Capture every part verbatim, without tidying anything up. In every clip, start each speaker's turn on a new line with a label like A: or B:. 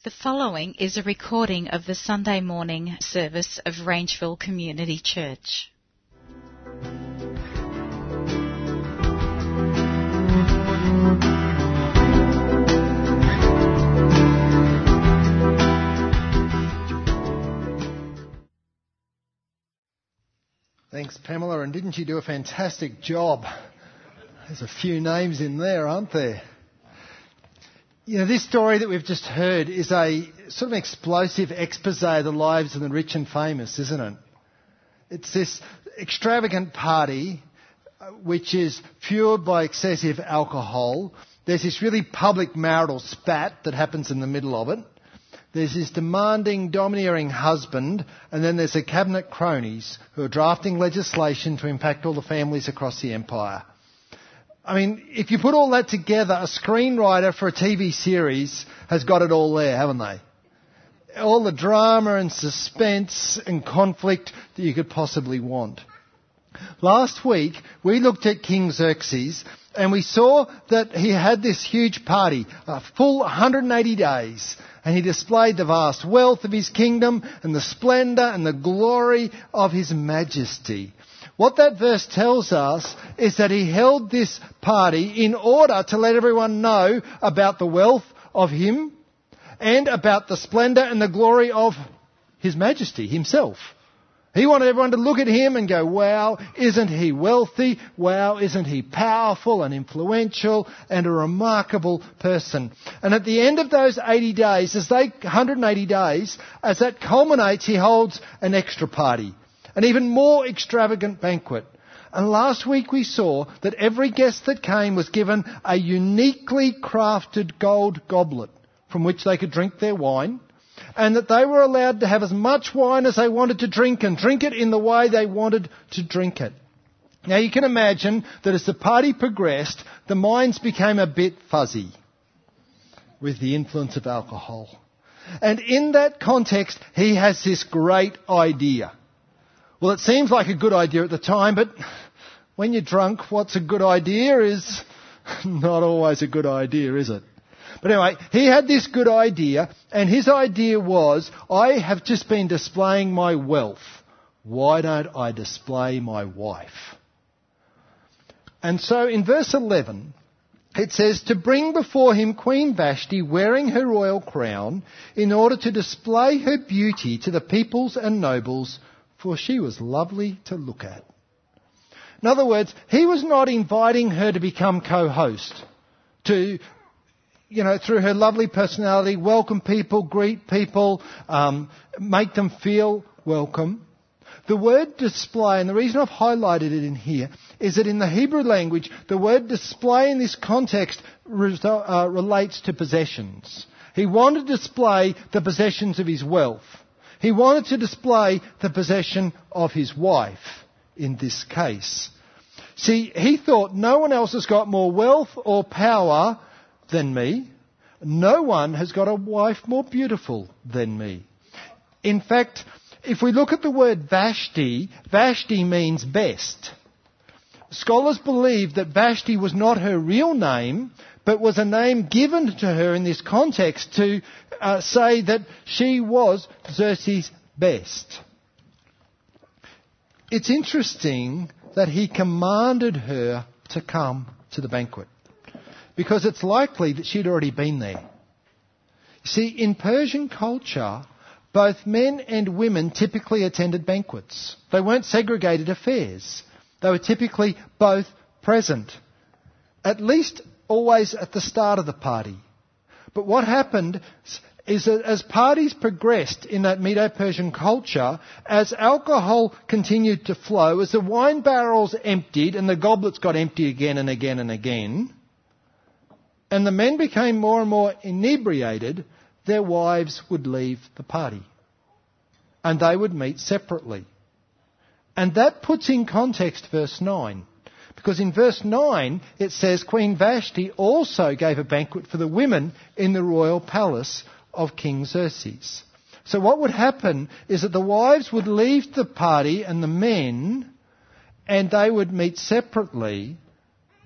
A: The following is a recording of the Sunday morning service of Rangeville Community Church.
B: Thanks, Pamela, and didn't you do a fantastic job? There's a few names in there, aren't there? You know, this story that we've just heard is a sort of an explosive expose of the lives of the rich and famous, isn't it? It's this extravagant party which is fueled by excessive alcohol. There's this really public marital spat that happens in the middle of it. There's this demanding, domineering husband, and then there's the cabinet cronies who are drafting legislation to impact all the families across the empire. I mean, if you put all that together, a screenwriter for a T V series has got it all there, haven't they? All the drama and suspense and conflict that you could possibly want. Last week, we looked at King Xerxes, and we saw that he had this huge party, a full one hundred eighty days, and he displayed the vast wealth of his kingdom and the splendour and the glory of his majesty. What that verse tells us is that he held this party in order to let everyone know about the wealth of him and about the splendour and the glory of his majesty himself. He wanted everyone to look at him and go, wow, isn't he wealthy? Wow, isn't he powerful and influential and a remarkable person? And at the end of those eighty days, as they, one hundred eighty days, as that culminates, he holds an extra party. An even more extravagant banquet. And last week we saw that every guest that came was given a uniquely crafted gold goblet from which they could drink their wine, and that they were allowed to have as much wine as they wanted to drink and drink it in the way they wanted to drink it. Now you can imagine that as the party progressed, the minds became a bit fuzzy with the influence of alcohol. And in that context, he has this great idea. Well, it seems like a good idea at the time, but when you're drunk, what's a good idea is not always a good idea, is it? But anyway, he had this good idea, and his idea was, I have just been displaying my wealth. Why don't I display my wife? And so in verse eleven, it says, to bring before him Queen Vashti wearing her royal crown in order to display her beauty to the peoples and nobles, for she was lovely to look at. In other words, he was not inviting her to become co-host, to, you know, through her lovely personality, welcome people, greet people, um, make them feel welcome. The word display, and the reason I've highlighted it in here, is that in the Hebrew language, the word display in this context result, uh, relates to possessions. He wanted to display the possessions of his wealth. He wanted to display the possession of his wife in this case. See, he thought no one else has got more wealth or power than me. No one has got a wife more beautiful than me. In fact, if we look at the word Vashti, Vashti means best. Scholars believe that Vashti was not her real name, but was a name given to her in this context to uh, say that she was Xerxes' best. It's interesting that he commanded her to come to the banquet, because it's likely that she'd already been there. You see, in Persian culture, both men and women typically attended banquets. They weren't segregated affairs. They were typically both present, at least always at the start of the party. But what happened is that as parties progressed in that Medo-Persian culture, as alcohol continued to flow, as the wine barrels emptied and the goblets got empty again and again and again, and the men became more and more inebriated, their wives would leave the party. And they would meet separately. And that puts in context verse nine. Because in verse nine, it says, Queen Vashti also gave a banquet for the women in the royal palace of King Xerxes. So what would happen is that the wives would leave the party and the men, and they would meet separately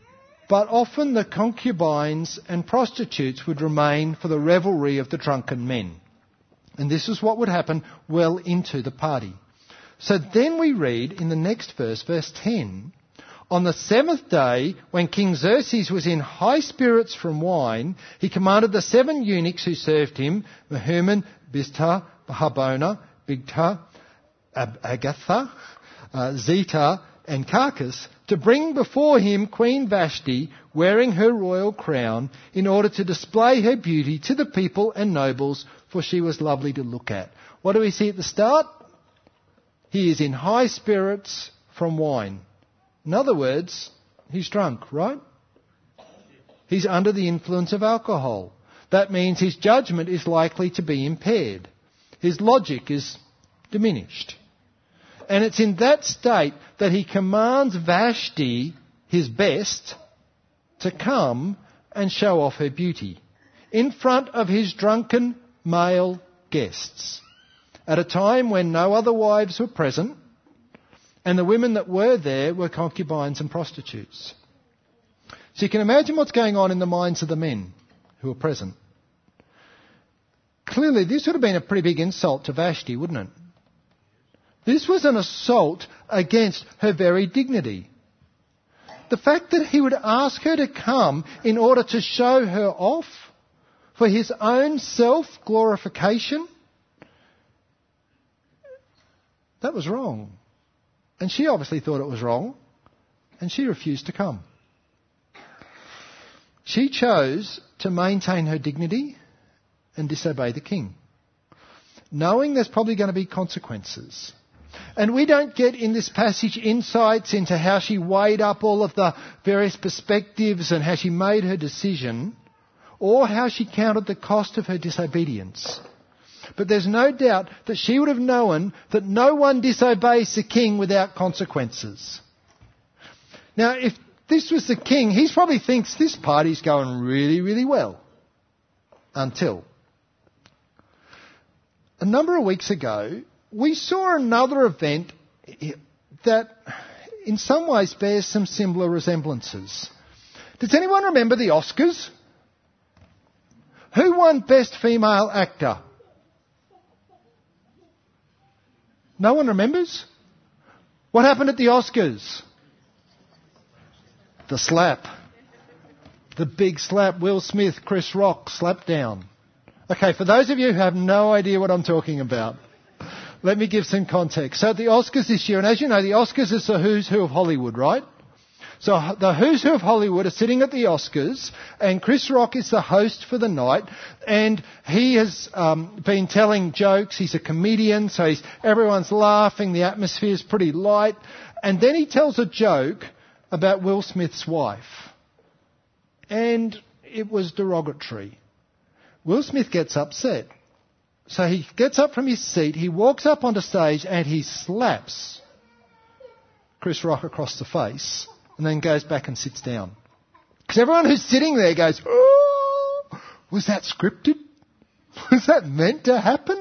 B: but often the concubines and prostitutes would remain for the revelry of the drunken men. And this is what would happen well into the party. So then we read in the next verse, verse ten, on the seventh day, when King Xerxes was in high spirits from wine, he commanded the seven eunuchs who served him, Mehuman, Biztha, Harbona, Bigtha, Agatha, uh, Zeta, and Carcass, to bring before him Queen Vashti, wearing her royal crown, in order to display her beauty to the people and nobles, for she was lovely to look at. What do we see at the start? He is in high spirits from wine. In other words, he's drunk, right? He's under the influence of alcohol. That means his judgment is likely to be impaired. His logic is diminished. And it's in that state that he commands Vashti, his best, to come and show off her beauty in front of his drunken male guests at a time when no other wives were present, and the women that were there were concubines and prostitutes. So you can imagine what's going on in the minds of the men who were present. Clearly, this would have been a pretty big insult to Vashti, wouldn't it? This was an assault against her very dignity. The fact that he would ask her to come in order to show her off for his own self-glorification, that was wrong. And she obviously thought it was wrong, and she refused to come. She chose to maintain her dignity and disobey the king, knowing there's probably going to be consequences. And we don't get in this passage insights into how she weighed up all of the various perspectives and how she made her decision, or how she counted the cost of her disobedience. But there's no doubt that she would have known that no one disobeys the king without consequences. Now, if this was the king, he probably thinks this party's going really, really well. Until a number of weeks ago, we saw another event that in some ways bears some similar resemblances. Does anyone remember the Oscars? Who won Best Female Actor? No one remembers? What happened at the Oscars? The slap. The big slap. Will Smith, Chris Rock, slap down. Okay, for those of you who have no idea what I'm talking about, let me give some context. So at the Oscars this year, and as you know, the Oscars is the who's who of Hollywood, right? So the who's who of Hollywood are sitting at the Oscars, and Chris Rock is the host for the night, and he has um, been telling jokes. He's a comedian, so he's, everyone's laughing, the atmosphere's pretty light. And then he tells a joke about Will Smith's wife. And it was derogatory. Will Smith gets upset. So he gets up from his seat, he walks up onto stage, and he slaps Chris Rock across the face, and then goes back and sits down. Because everyone who's sitting there goes, oh, was that scripted? Was that meant to happen?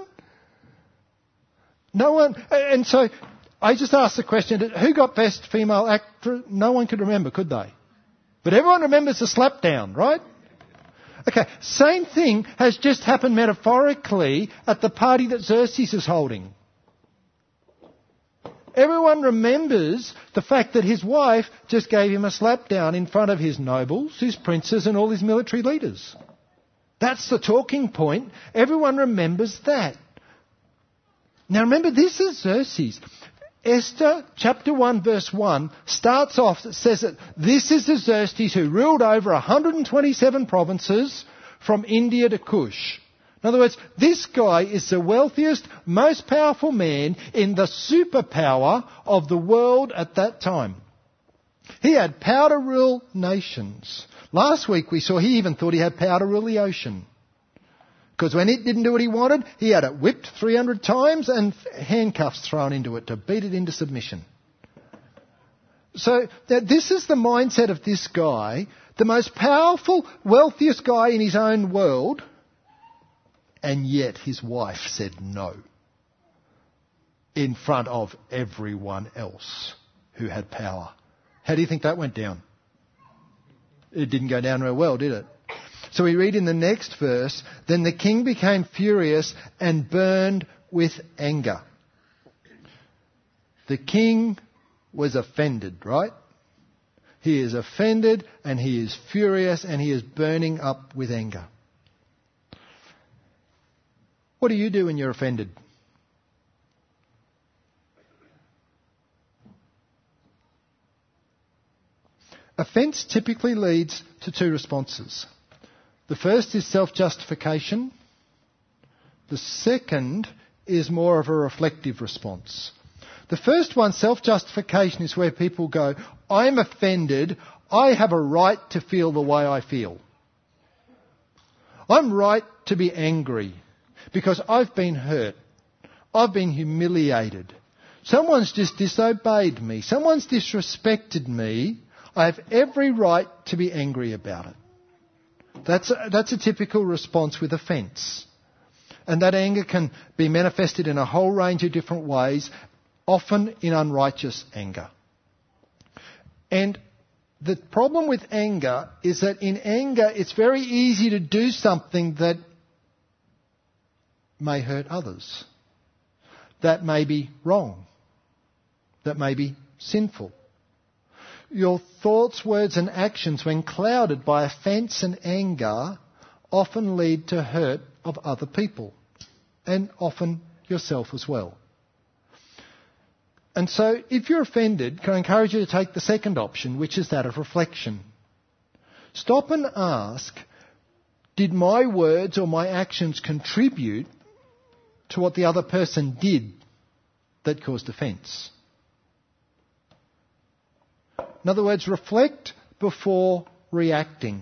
B: No one... And so I just asked the question, who got Best Female Actor? No one could remember, could they? But everyone remembers the slap down, right? Okay, same thing has just happened metaphorically at the party that Xerxes is holding. Everyone remembers the fact that his wife just gave him a slap down in front of his nobles, his princes and all his military leaders. That's the talking point. Everyone remembers that. Now remember, this is Xerxes. Esther chapter one verse one starts off, it says that this is the Xerxes who ruled over one hundred twenty-seven provinces from India to Kush. In other words, this guy is the wealthiest, most powerful man in the superpower of the world at that time. He had power to rule nations. Last week we saw he even thought he had power to rule the ocean. Because when it didn't do what he wanted, he had it whipped three hundred times and handcuffs thrown into it to beat it into submission. So that this is the mindset of this guy, the most powerful, wealthiest guy in his own world, and yet his wife said no in front of everyone else who had power. How do you think that went down? It didn't go down real well, did it? So we read in the next verse, then the king became furious and burned with anger. The king was offended, right? He is offended and he is furious and he is burning up with anger. What do you do when you're offended? Offence typically leads to two responses. The first is self-justification. The second is more of a reflective response. The first one, self-justification, is where people go, I'm offended, I have a right to feel the way I feel. I'm right to be angry because I've been hurt. I've been humiliated. Someone's just disobeyed me. Someone's disrespected me. I have every right to be angry about it. That's a, that's a typical response with offence. And that anger can be manifested in a whole range of different ways, often in unrighteous anger. And the problem with anger is that in anger it's very easy to do something that may hurt others, that may be wrong, that may be sinful. Your thoughts, words and actions, when clouded by offence and anger, often lead to hurt of other people and often yourself as well. And so if you're offended, can I encourage you to take the second option, which is that of reflection. Stop and ask, did my words or my actions contribute to what the other person did that caused offence? In other words, reflect before reacting.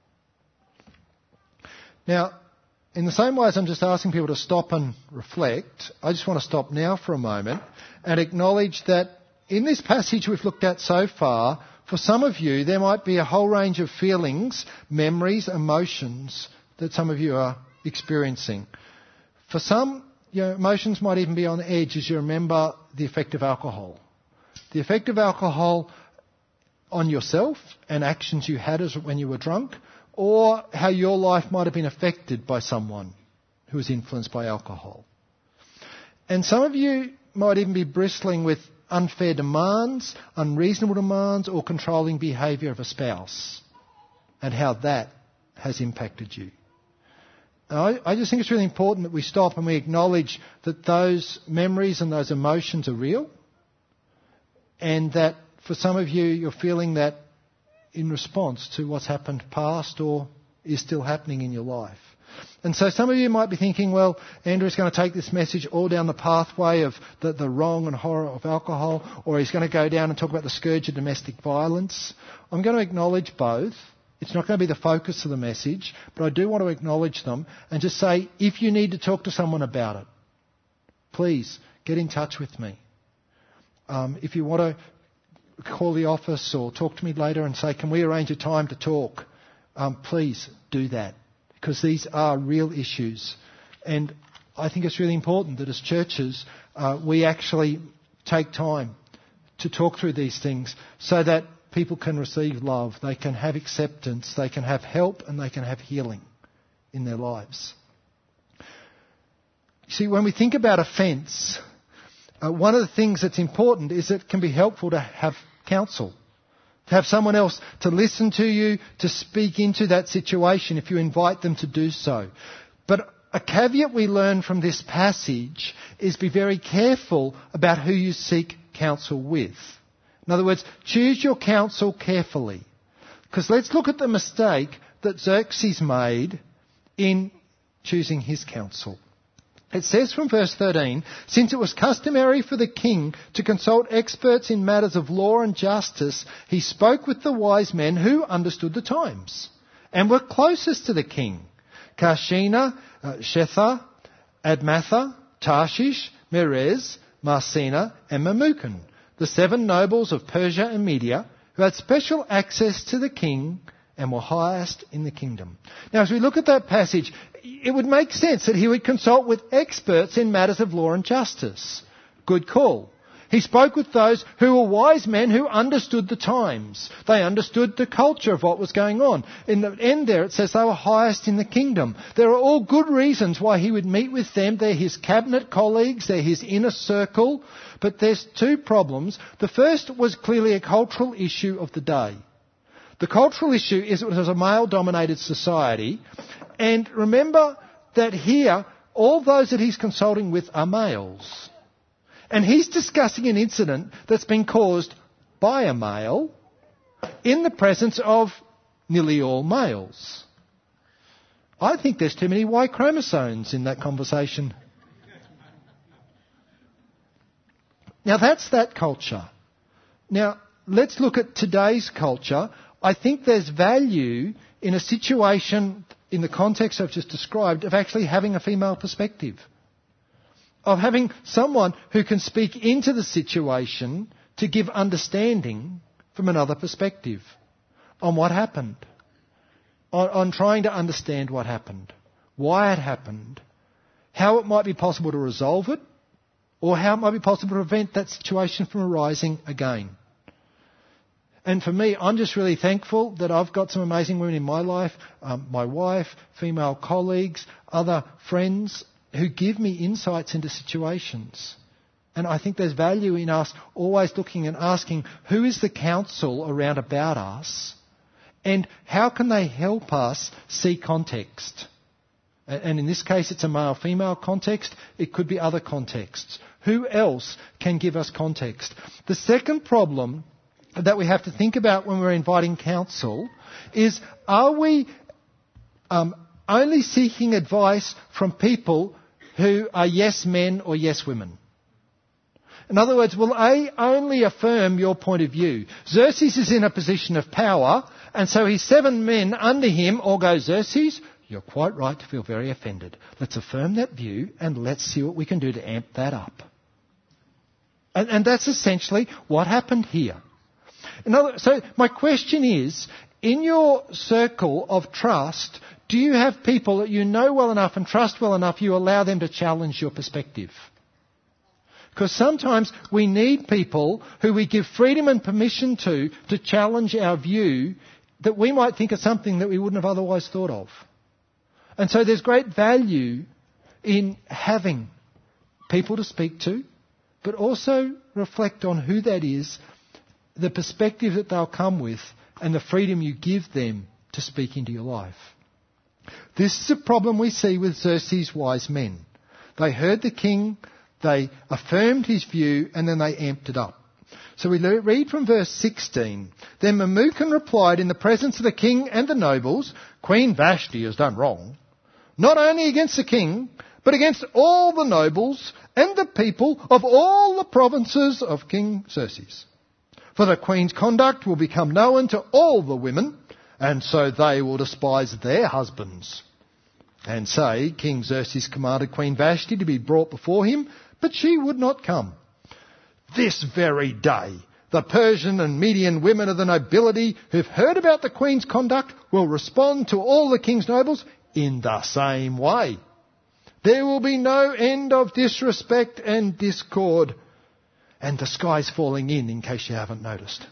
B: Now, in the same way as I'm just asking people to stop and reflect, I just want to stop now for a moment and acknowledge that in this passage we've looked at so far, for some of you there might be a whole range of feelings, memories, emotions that some of you are experiencing. For some, your emotions might even be on edge as you remember the effect of alcohol. The effect of alcohol on yourself and actions you had as when you were drunk, or how your life might have been affected by someone who was influenced by alcohol. And some of you might even be bristling with unfair demands, unreasonable demands, or controlling behaviour of a spouse, and how that has impacted you. I, I just think it's really important that we stop and we acknowledge that those memories and those emotions are real, and that for some of you, you're feeling that in response to what's happened past or is still happening in your life. And so some of you might be thinking, well, Andrew's going to take this message all down the pathway of the, the wrong and horror of alcohol, or he's going to go down and talk about the scourge of domestic violence. I'm going to acknowledge both. It's not going to be the focus of the message, but I do want to acknowledge them and just say, if you need to talk to someone about it, please get in touch with me. Um, if you want to call the office or talk to me later and say, can we arrange a time to talk? Um, please do that, because these are real issues. And I think it's really important that as churches, uh, we actually take time to talk through these things so that people can receive love, they can have acceptance, they can have help, and they can have healing in their lives. You see, when we think about offence, uh, one of the things that's important is it can be helpful to have counsel, to have someone else to listen to you, to speak into that situation if you invite them to do so. But a caveat we learn from this passage is be very careful about who you seek counsel with. In other words, choose your counsel carefully. Because let's look at the mistake that Xerxes made in choosing his counsel. It says from verse thirteen, since it was customary for the king to consult experts in matters of law and justice, he spoke with the wise men who understood the times and were closest to the king. Karshena, uh, Shetha, Admatha, Tarshish, Merez, Marsena and Memucan, the seven nobles of Persia and Media, who had special access to the king and were highest in the kingdom. Now, as we look at that passage, it would make sense that he would consult with experts in matters of law and justice. Good call. He spoke with those who were wise men who understood the times. They understood the culture of what was going on. In the end there it says they were highest in the kingdom. There are all good reasons why he would meet with them. They're his cabinet colleagues, they're his inner circle. But there's two problems. The first was clearly a cultural issue of the day. The cultural issue is it was a male-dominated society. And remember that here, all those that he's consulting with are males. And he's discussing an incident that's been caused by a male in the presence of nearly all males. I think there's too many Y chromosomes in that conversation. Now that's that culture. Now let's look at today's culture. I think there's value in a situation in the context I've just described of actually having a female perspective. Of having someone who can speak into the situation to give understanding from another perspective on what happened, on, on trying to understand what happened, why it happened, how it might be possible to resolve it, or how it might be possible to prevent that situation from arising again. And for me, I'm just really thankful that I've got some amazing women in my life, um, my wife, female colleagues, other friends, who give me insights into situations. And I think there's value in us always looking and asking, who is the counsel around about us? And how can they help us see context? And in this case, it's a male-female context. It could be other contexts. Who else can give us context? The second problem that we have to think about when we're inviting counsel is, are we um, only seeking advice from people who are yes men or yes women? In other words, will they only affirm your point of view? Xerxes is in a position of power, and so his seven men under him all go, Xerxes, you're quite right to feel very offended. Let's affirm that view and let's see what we can do to amp that up. And, and that's essentially what happened here. In other, so my question is, in your circle of trust, do you have people that you know well enough and trust well enough you allow them to challenge your perspective? Because sometimes we need people who we give freedom and permission to, to challenge our view that we might think of something that we wouldn't have otherwise thought of. And so there's great value in having people to speak to, but also reflect on who that is, the perspective that they'll come with, and the freedom you give them to speak into your life. This is a problem we see with Xerxes' wise men. They heard the king, they affirmed his view, and then they amped it up. So we read from verse sixteen. Then Memucan replied in the presence of the king and the nobles, Queen Vashti has done wrong, not only against the king, but against all the nobles and the people of all the provinces of King Xerxes. For the queen's conduct will become known to all the women, and so they will despise their husbands. And say, King Xerxes commanded Queen Vashti to be brought before him, but she would not come. This very day, the Persian and Median women of the nobility who've heard about the queen's conduct will respond to all the king's nobles in the same way. There will be no end of disrespect and discord. And the sky's falling in, in case you haven't noticed.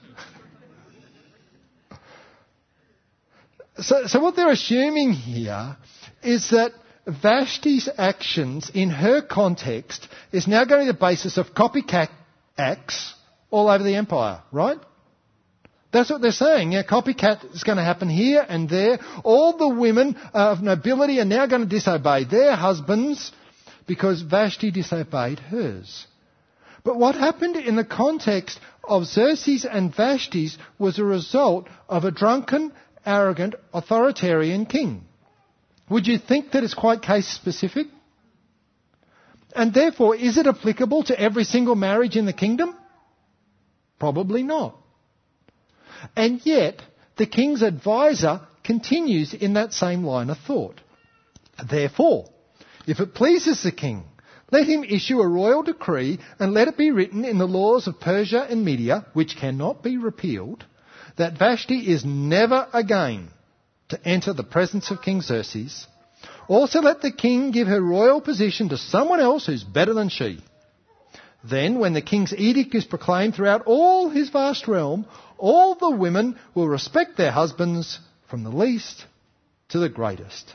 B: so, so what they're assuming here is that Vashti's actions in her context is now going to be the basis of copycat acts all over the empire, right? That's what they're saying. Yeah, copycat is going to happen here and there. All the women of nobility are now going to disobey their husbands because Vashti disobeyed hers. But what happened in the context of Xerxes and Vashti's was a result of a drunken, arrogant, authoritarian king. Would you think that it's quite case specific? And therefore, is it applicable to every single marriage in the kingdom? Probably not. And yet, the king's advisor continues in that same line of thought. Therefore, if it pleases the king, let him issue a royal decree and let it be written in the laws of Persia and Media, which cannot be repealed, that Vashti is never again to enter the presence of King Xerxes. Also let the king give her royal position to someone else who's better than she. Then, when the king's edict is proclaimed throughout all his vast realm, all the women will respect their husbands from the least to the greatest.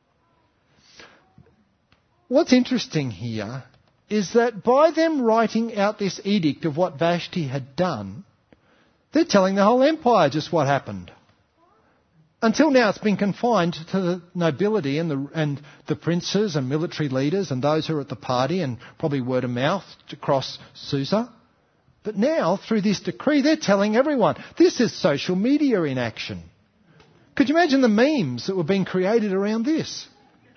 B: What's interesting here is that by them writing out this edict of what Vashti had done, they're telling the whole empire just what happened. Until now, it's been confined to the nobility and the, and the princes and military leaders and those who are at the party, and probably word of mouth across Susa. But now, through this decree, they're telling everyone. This is social media in action. Could you imagine the memes that were being created around this?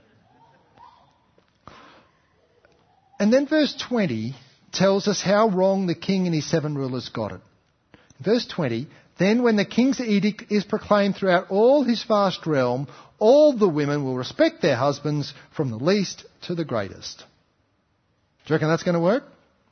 B: And then verse twenty tells us how wrong the king and his seven rulers got it. Verse twenty, then when the king's edict is proclaimed throughout all his vast realm, all the women will respect their husbands from the least to the greatest. Do you reckon that's going to work?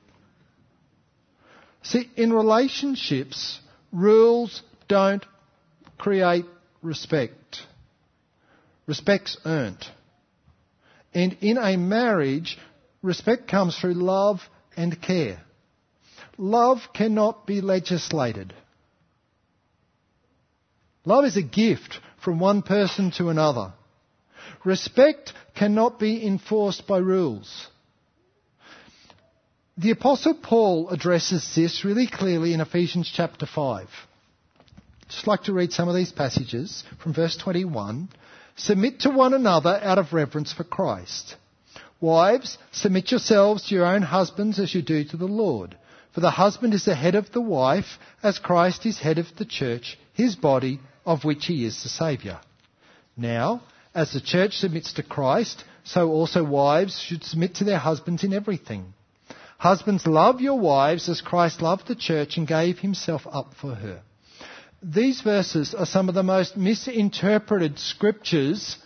B: See, in relationships, rules don't create respect. Respect's earned. And in a marriage, respect comes through love and care. Love cannot be legislated. Love is a gift from one person to another. Respect cannot be enforced by rules. The Apostle Paul addresses this really clearly in Ephesians chapter five. I'd just like to read some of these passages from verse twenty-one. Submit to one another out of reverence for Christ. Wives, submit yourselves to your own husbands as you do to the Lord. For the husband is the head of the wife, as Christ is head of the church, his body, of which he is the Saviour. Now, as the church submits to Christ, so also wives should submit to their husbands in everything. Husbands, love your wives as Christ loved the church and gave himself up for her. These verses are some of the most misinterpreted scriptures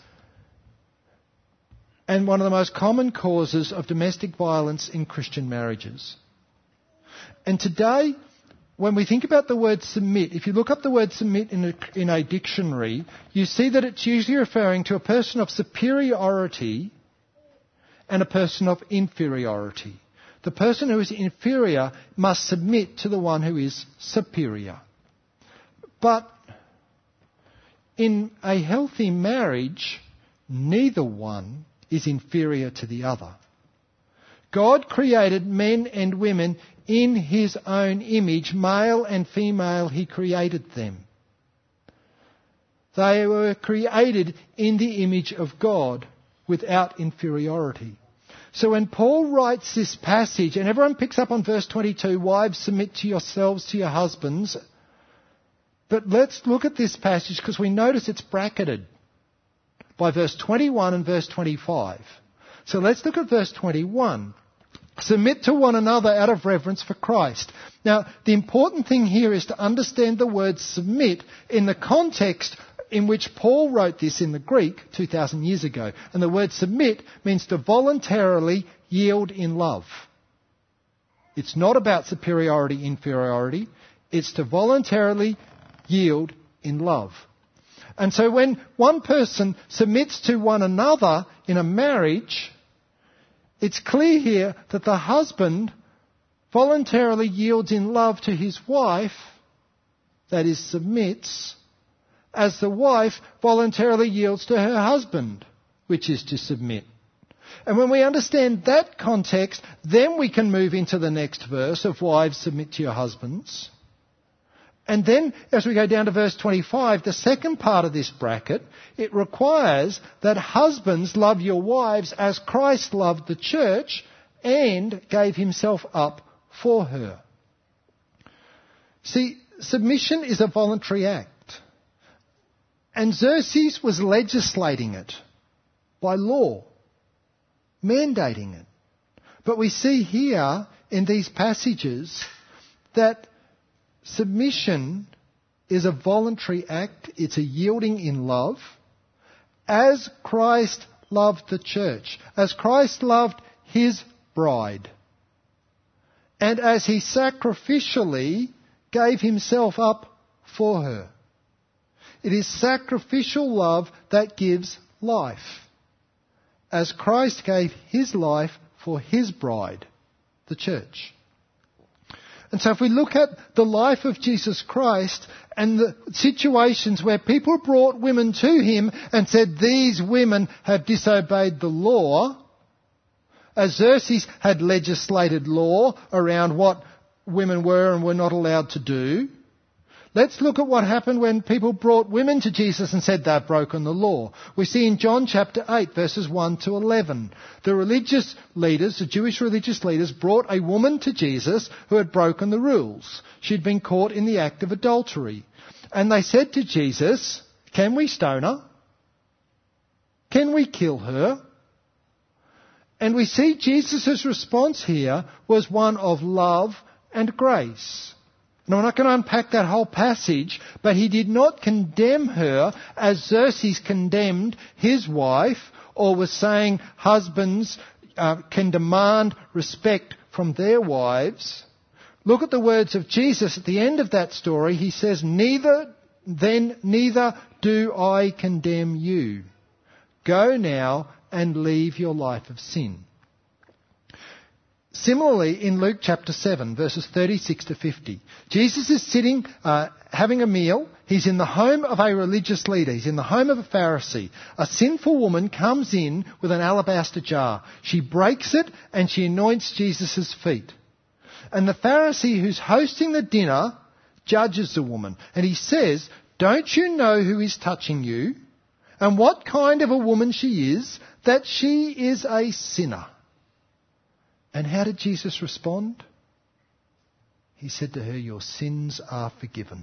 B: and one of the most common causes of domestic violence in Christian marriages. And today, when we think about the word submit, if you look up the word submit in a, in a dictionary, you see that it's usually referring to a person of superiority and a person of inferiority. The person who is inferior must submit to the one who is superior. But in a healthy marriage, neither one is inferior to the other. God created men and women in his own image, male and female, he created them. They were created in the image of God without inferiority. So when Paul writes this passage, and everyone picks up on verse twenty-two, wives, submit to yourselves to your husbands. But let's look at this passage because we notice it's bracketed by verse twenty-one and verse twenty-five. So let's look at verse twenty-one. Submit to one another out of reverence for Christ. Now, the important thing here is to understand the word submit in the context in which Paul wrote this in the Greek two thousand years ago. And the word submit means to voluntarily yield in love. It's not about superiority, inferiority. It's to voluntarily yield in love. And so when one person submits to one another in a marriage, it's clear here that the husband voluntarily yields in love to his wife, that is, submits, as the wife voluntarily yields to her husband, which is to submit. And when we understand that context, then we can move into the next verse of wives, submit to your husbands. And then, as we go down to verse twenty-five, the second part of this bracket, it requires that husbands love your wives as Christ loved the church and gave himself up for her. See, submission is a voluntary act. And Xerxes was legislating it by law, mandating it. But we see here in these passages that submission is a voluntary act. It's a yielding in love. As Christ loved the church, as Christ loved his bride, and as he sacrificially gave himself up for her. It is sacrificial love that gives life, as Christ gave his life for his bride, the church. And so if we look at the life of Jesus Christ and the situations where people brought women to him and said, these women have disobeyed the law, as Xerxes had legislated law around what women were and were not allowed to do, let's look at what happened when people brought women to Jesus and said they've broken the law. We see in John chapter eight, verses one to eleven, the religious leaders, the Jewish religious leaders, brought a woman to Jesus who had broken the rules. She'd been caught in the act of adultery. And they said to Jesus, can we stone her? Can we kill her? And we see Jesus' response here was one of love and grace. Now, I'm not going to unpack that whole passage, but he did not condemn her as Xerxes condemned his wife, or was saying husbands uh, can demand respect from their wives. Look at the words of Jesus at the end of that story. He says, "Neither then neither do I condemn you. Go now and leave your life of sin." Similarly, in Luke chapter seven, verses thirty-six to fifty, Jesus is sitting, uh, having a meal. He's in the home of a religious leader. He's in the home of a Pharisee. A sinful woman comes in with an alabaster jar. She breaks it and she anoints Jesus' feet. And the Pharisee who's hosting the dinner judges the woman. And he says, "Don't you know who is touching you and what kind of a woman she is, that she is a sinner?" And how did Jesus respond? He said to her, "Your sins are forgiven."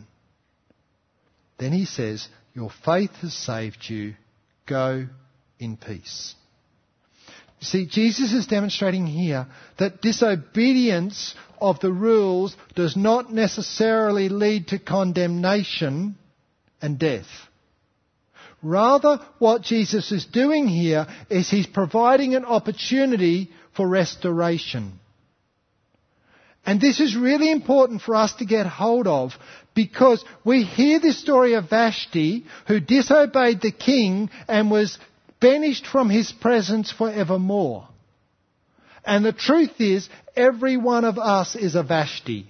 B: Then he says, "Your faith has saved you. Go in peace." You see, Jesus is demonstrating here that disobedience of the rules does not necessarily lead to condemnation and death. Rather, what Jesus is doing here is he's providing an opportunity for restoration. And this is really important for us to get hold of, because we hear this story of Vashti, who disobeyed the king and was banished from his presence forevermore. And the truth is, every one of us is a Vashti.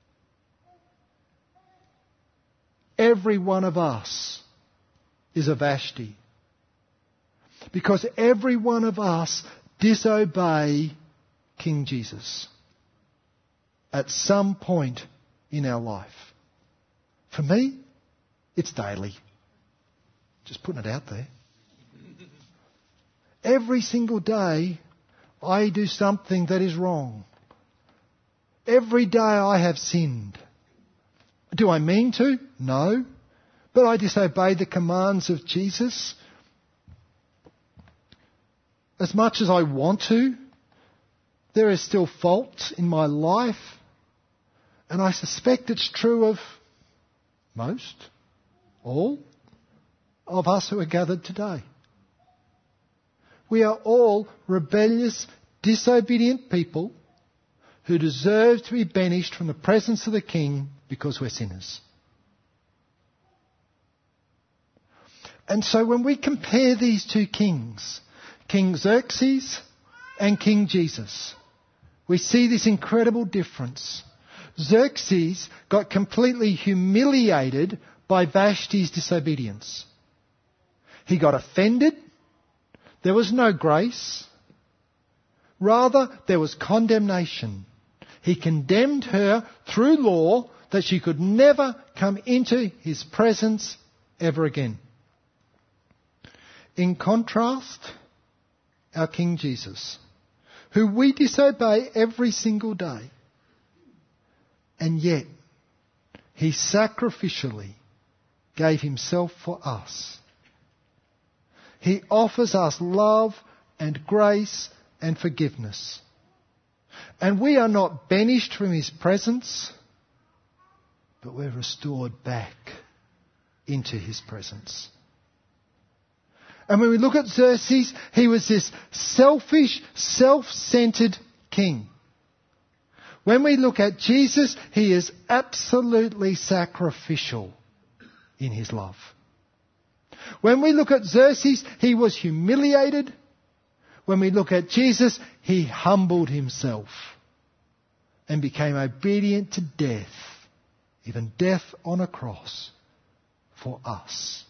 B: Every one of us is a Vashti. Because every one of us disobey King Jesus at some point in our life. For me, it's daily. Just putting it out there. Every single day, I do something that is wrong. Every day I have sinned. Do I mean to? No. But I disobey the commands of Jesus. As much as I want to, there is still fault in my life. And I suspect it's true of most, all, of us who are gathered today. We are all rebellious, disobedient people who deserve to be banished from the presence of the King because we're sinners. And so when we compare these two kings, King Xerxes and King Jesus, we see this incredible difference. Xerxes got completely humiliated by Vashti's disobedience. He got offended. There was no grace. Rather, there was condemnation. He condemned her through law that she could never come into his presence ever again. In contrast, our King Jesus, who we disobey every single day, and yet he sacrificially gave himself for us. He offers us love and grace and forgiveness. And we are not banished from his presence, but we're restored back into his presence. And when we look at Xerxes, he was this selfish, self-centered king. When we look at Jesus, he is absolutely sacrificial in his love. When we look at Xerxes, he was humiliated. When we look at Jesus, he humbled himself and became obedient to death, even death on a cross, for us.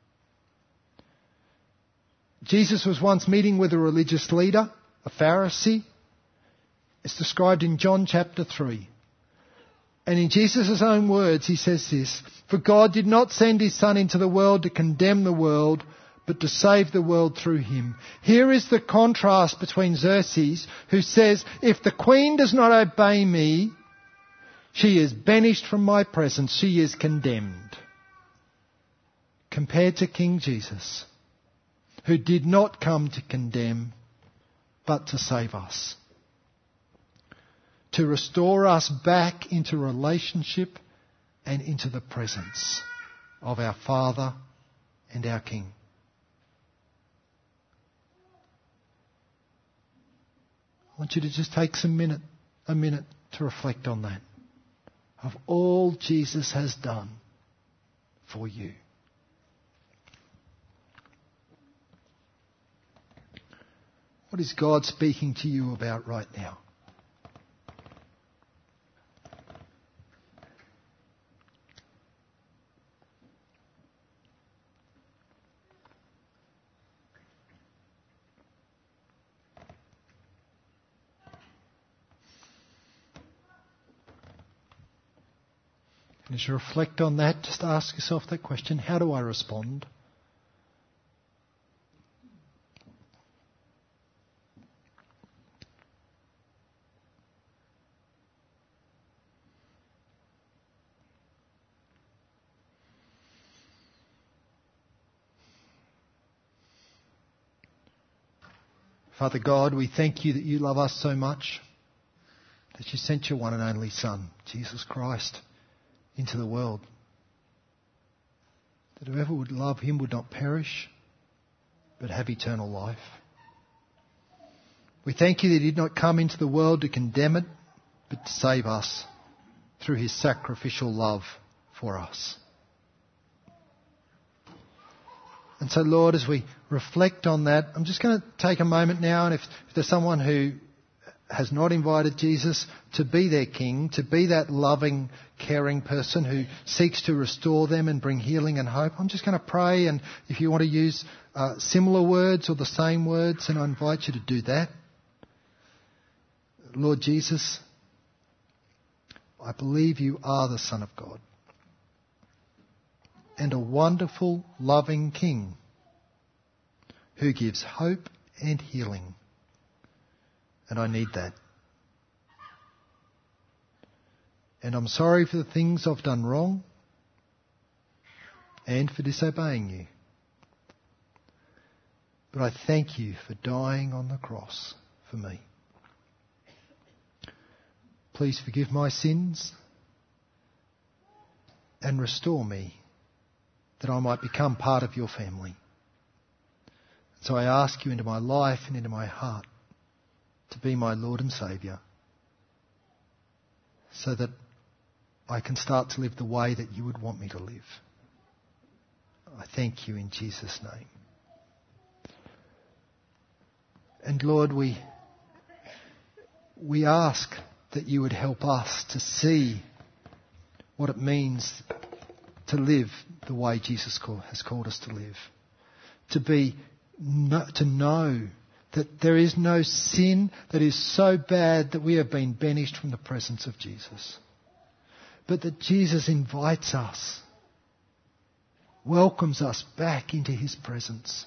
B: Jesus was once meeting with a religious leader, a Pharisee. It's described in John chapter three. And in Jesus' own words, he says this, "For God did not send his Son into the world to condemn the world, but to save the world through him." Here is the contrast between Xerxes, who says, "If the queen does not obey me, she is banished from my presence, she is condemned," compared to King Jesus, who did not come to condemn, but to save us, to restore us back into relationship and into the presence of our Father and our King. I want you to just take some minute, a minute to reflect on that, of all Jesus has done for you. What is God speaking to you about right now? And as you reflect on that, just ask yourself that question, how do I respond? Father God, we thank you that you love us so much, that you sent your one and only Son, Jesus Christ, into the world, that whoever would love him would not perish, but have eternal life. We thank you that he did not come into the world to condemn it, but to save us through his sacrificial love for us. And so, Lord, as we reflect on that, I'm just going to take a moment now, and if, if there's someone who has not invited Jesus to be their King, to be that loving, caring person who seeks to restore them and bring healing and hope, I'm just going to pray, and if you want to use uh, similar words or the same words, then I invite you to do that. Lord Jesus, I believe you are the Son of God and a wonderful, loving King who gives hope and healing. And I need that. And I'm sorry for the things I've done wrong and for disobeying you. But I thank you for dying on the cross for me. Please forgive my sins and restore me, that I might become part of your family. So I ask you into my life and into my heart to be my Lord and Saviour, so that I can start to live the way that you would want me to live. I thank you in Jesus' name. And Lord, we, we ask that you would help us to see what it means to live the way Jesus call, has called us to live. To be, to know that there is no sin that is so bad that we have been banished from the presence of Jesus. But that Jesus invites us, welcomes us back into his presence.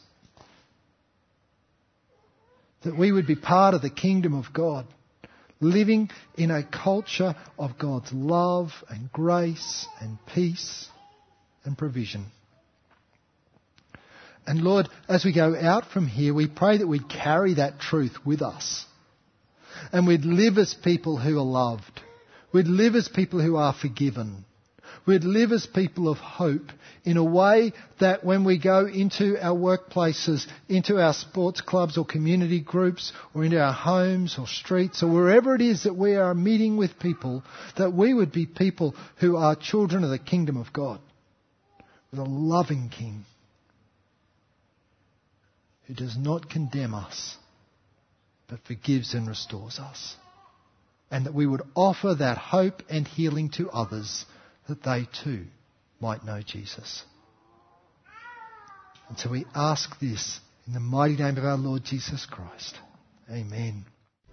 B: That we would be part of the kingdom of God, living in a culture of God's love and grace and peace and provision. And Lord, as we go out from here, we pray that we'd carry that truth with us. And we'd live as people who are loved. We'd live as people who are forgiven. We'd live as people of hope in a way that when we go into our workplaces, into our sports clubs or community groups, or into our homes or streets, or wherever it is that we are meeting with people, that we would be people who are children of the kingdom of God, with a loving King who does not condemn us, but forgives and restores us. and that we would offer that hope and healing to others, that they too might know Jesus. And so we ask this in the mighty name of our Lord Jesus Christ. Amen.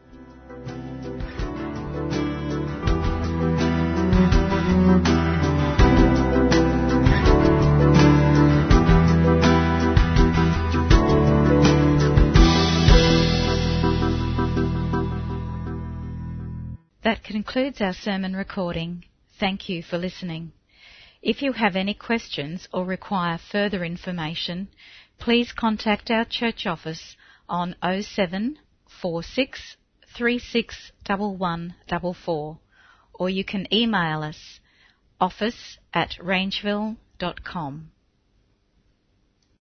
A: That concludes our sermon recording. Thank you for listening. If you have any questions or require further information, please contact our church office on oh seven four six three six one one four four, or you can email us office at rangeville dot com.